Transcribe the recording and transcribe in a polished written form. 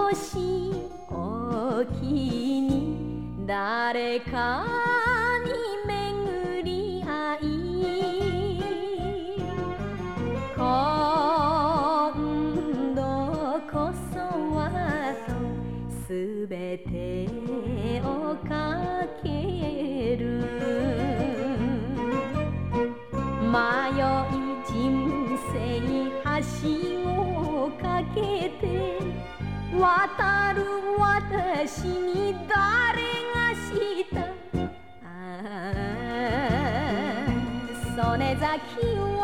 年おきに誰かに巡り合い今度こそはとすべてをかける迷い人生はしごをかけて渡る私に誰がした曽根崎を